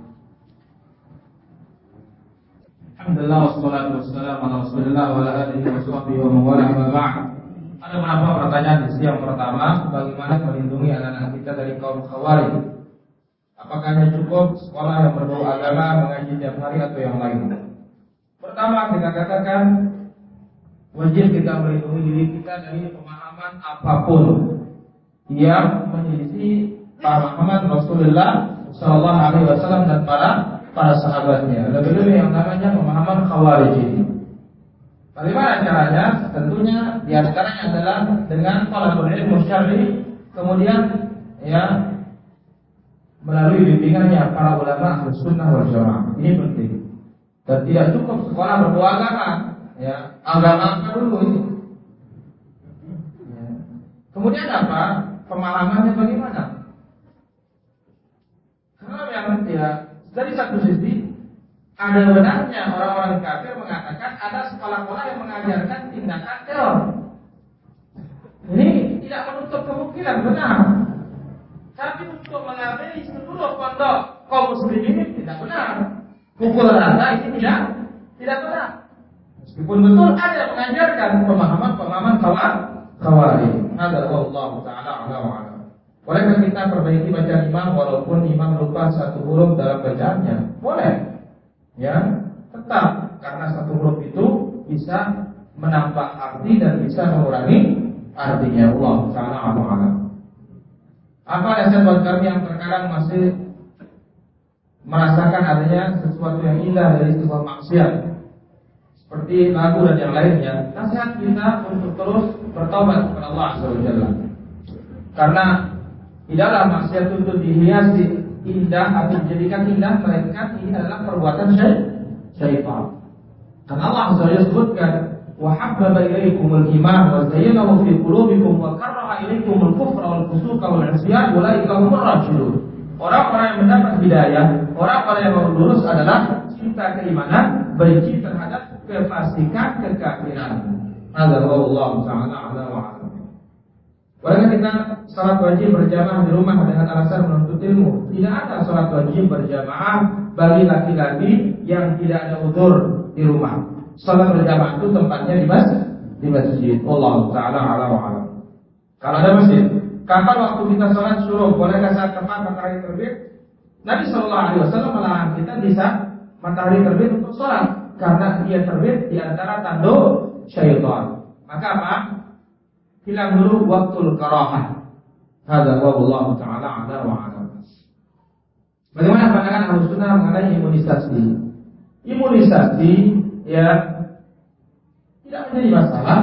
Alhamdulillah wassalatu wassalamu ala Rasulillah wa ala alihi wa sahbihi wa mawala ma ba'd. Ada beberapa pertanyaan di siang pertama, bagaimana melindungi anak-anak kita dari kaum Khawarij? Apakah hanya cukup sekolah yang berbau agama, mengaji tiap hari atau yang lain? Pertama, kita katakan wajib kita melindungi diri kita dari pemahaman apapun yang menyelisih pemahaman Rasulullah Sallallahu Alaihi Wasallam dan para para sahabatnya. Lebih-lebih yang namanya pemahaman Khawarij ini. Bagaimana caranya? Tentunya di antaranya adalah dengan talabul ilmu syar'i, kemudian ya melalui bimbingannya para ulama Ahlus Sunnah wal Jamaah. Ini penting. Dan tidak cukup sekolah berbau agama, ya, agama apa dulu ini. Ya. Kemudian apa? Pemahamannya bagaimana? Karena yang ya dari satu sisi ada benarnya orang-orang kafir mengatakan ada sekolah-sekolah yang mengajarkan tindakan teror. Ini tidak menutup kemungkinan benar. Tapi untuk mengambil seluruh pondok kaum muslimin ini tidak benar. Pukul rata ini tidak tidak benar. Meskipun betul ada yang mengajarkan pemahaman-pemahaman Khawarij. Hadza wallahu taala a'lam wa a'lam. Bolehkah kita perbaiki bacaan imam walaupun imam lupa satu huruf dalam bacaannya? Boleh. Ya, tetap karena satu huruf itu bisa menambah arti dan bisa mengurangi artinya. Allah taala a'lam. Apa nasihat buat kami yang terkadang masih merasakan adanya sesuatu yang indah dari sebuah maksiat seperti lagu dan yang lainnya? Nasihat kita untuk terus bertobat kepada Allah subhanahu wa taala. Karena tidaklah maksiat itu dihiasi indah atau dijadikan indah, melainkan ini adalah perbuatan syaitan. Karena Allah subhanahu wa taala sebutkan wa habbaba ilaikumul iman wa zayyanahu fi qulubikum wa karraha ilaikumul kufra wal fusuqa wal 'isyan ulaika humur rasyidun. Orang-orang yang mendapat hidayah, orang-orang yang lurus adalah cinta keimanan, benci terhadap kefasikan, kekafiran. Hadza wallahu ta'ala a'lam wa a'lam. Bolehkah kita salat wajib berjamaah di rumah dengan alasan menuntut ilmu? Tidak ada salat wajib berjamaah bagi laki-laki yang tidak ada udzur di rumah. Salat berjamaah itu tempatnya di masjid, di masjid. Allah taala a'lam wa a'lam. Kalau ada masjid, kapan waktu kita salat syuruk? Bolehkah saat tepat matahari terbit? Nabi sallallahu alaihi wasallam melarang kita di saat matahari terbit untuk salat karena dia terbit di antara tanduk syaitan. Maka apa? Hilang dulu waktul karahah. Hadza wallahu taala a'lam wa a'lam. Bagaimana pandangan Ahlus Sunnah mengenai imunisasi? Imunisasi ya tidak menjadi masalah.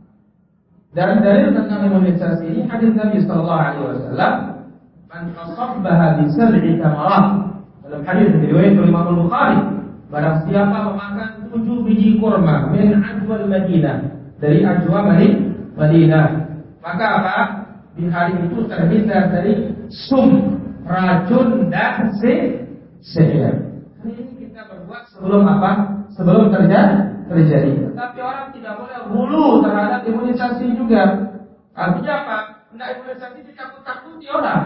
Dan dalil tentang imunisasi ini hadis Nabi sallallahu alaihi wasallam, "Man tasabbaha bi sab'i tamarat." Dalam hadis yang diriwayatkan oleh Imam Bukhari, barang siapa memakan tujuh biji kurma min ajwal Madinah, dari ajwa Madinah, maka apa? Di hari itu terhindar dari sum, racun dan sihir. Hari ini kita berbuat sebelum apa? Sebelum terjadi. terjadi. Tetapi orang tidak boleh hulu terhadap imunisasi juga. Artinya apa? Tidak imunisasi ditakut-takuti orang.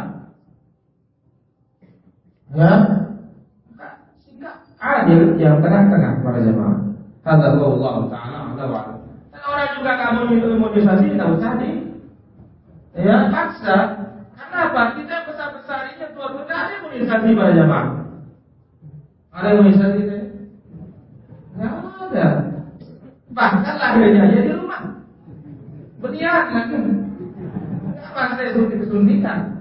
Ya, sikap adil yang tengah-tengah para jemaah. Hadza wallahu taala a'lam wa a'lam. Dan orang juga kamu imunisasi tidak usah di ya paksa. Karena apa? Kita besar-besar ini tua-tua ada imunisasi para jemaah. Ada imunisasi ini? Tidak ada. Bahkan lahirnya aja di rumah. Berniat lagi. Apa saya suntik kesuntikan?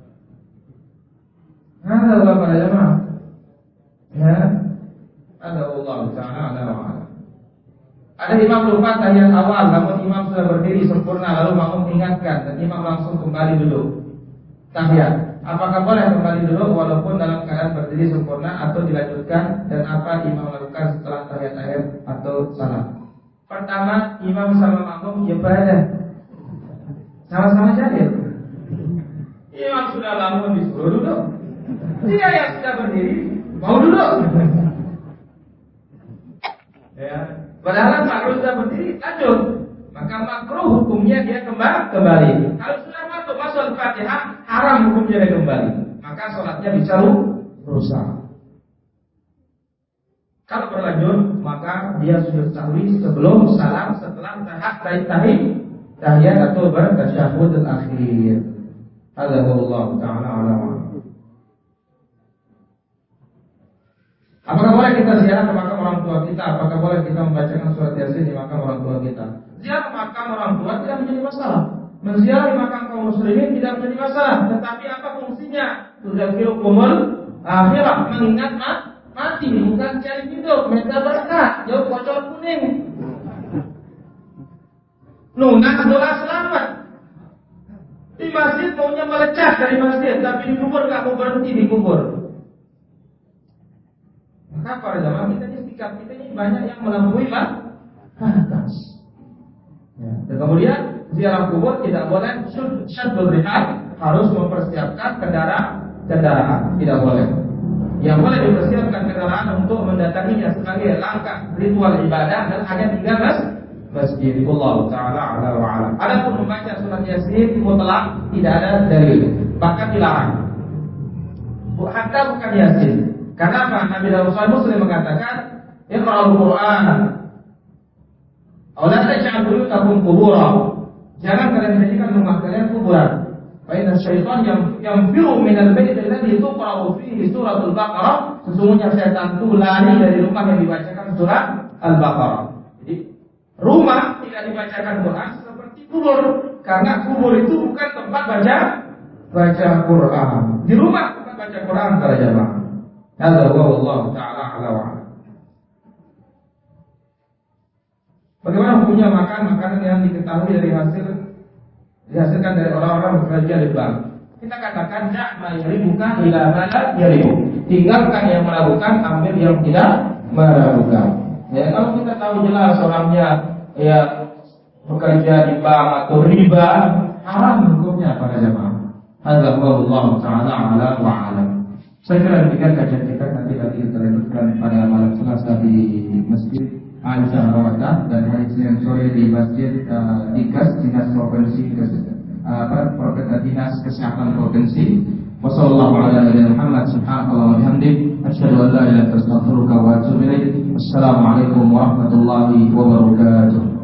Ada apa para jemaah? Ya, ada Allah Taala ada Allah. Ada imam lupa tahiyat awal, namun imam sudah berdiri sempurna, lalu makmum ingatkan dan imam langsung kembali duduk tahiyat. Apakah boleh kembali duduk walaupun dalam keadaan berdiri sempurna atau dilanjutkan, dan apa imam lakukan setelah tahiyat akhir atau salam? Pertama, imam sama makmum ya pada sama-sama jahil. Imam sudah lama disuruh duduk, dia yang sudah berdiri mau duduk. Ya, padahal makruh sudah berdiri lanjut, maka makruh hukumnya dia kembali. kembali. Kalau sudah masuk masuk Al-Fatihah, haram hukumnya dia kembali. Maka sholatnya bisa rusak. Kalau berlanjut, maka dia sujud sahwi sebelum salam setelah tahiyat tahiyat tahiyat atau bertasyahud akhir. Hadza wallahu ta'ala a'lam. Apakah boleh kita ziarah ke makam orang tua kita? Apakah boleh kita membacakan surat Yasin di makam orang tua kita? Ziarah makam orang tua tidak menjadi masalah. Menziarah di makam kaum muslimin tidak menjadi masalah. Tetapi apa fungsinya? Tudzakirukumul akhirah, mengingat ma mati, bukan cari hidup. Mereka berkah, jauh pocong kuning. Nunah doa selamat. Di masjid maunya melecat dari masjid, tapi di kubur nggak mau berhenti di kubur. Maka para jamaah kita ini sikap kita ini banyak yang melampaui batas. Ya. Dan kemudian ziarah kubur tidak boleh syadul rihal, harus mempersiapkan kendaraan, kendaraan tidak boleh. Yang boleh dipersiapkan kendaraan untuk mendatanginya sebagai langkah ritual ibadah dan hanya tinggal masjid. Allah Taala ala wa ala. Adapun membaca surat Yasin mutlak tidak ada dalil, bahkan dilarang. Hatta bukan Yasin. Kenapa? Nabi dalam Sahih Muslim mengatakan, "Iqra'ul Qur'an." Aw la taj'al buyutakum qubura. Jangan kalian jadikan rumah kalian kuburan. Fa inna syaitan yanfiru min al-bait alladhi tuqra'u fihi suratul Baqarah. Sesungguhnya setan itu lari dari rumah yang dibacakan surat Al-Baqarah. Jadi, rumah tidak dibacakan Quran seperti kubur, karena kubur itu bukan tempat baca baca Quran. Di rumah tempat baca Quran para jamaah. Hadza huwa wallahu ta'ala ala wa ala. Bagaimana hukumnya makan makanan yang diketahui dari hasil dihasilkan dari orang-orang bekerja di bank? Kita katakan dak ma yaribuka ila ma la yaribu. Tinggalkan yang meragukan, ambil yang tidak meragukan. Ya, kalau kita tahu jelas orangnya ya bekerja di bank atau riba, haram hukumnya para jamaah. Hadza huwa wallahu ta'ala ala wa ala. Saya kira demikian kajian kita, nanti lagi kita lanjutkan pada malam Selasa di Masjid Aisyah Rawatah dan hari Senin sore di Masjid uh, Dikas Dinas Provinsi apa uh, Dinas Kesehatan Provinsi. Wassallallahu ala nabiyyina Muhammad subhanallahi wa bihamdihi asyhadu an la ilaha illa anta astaghfiruka wa atubu ilaik. Wassalamualaikum warahmatullahi wabarakatuh.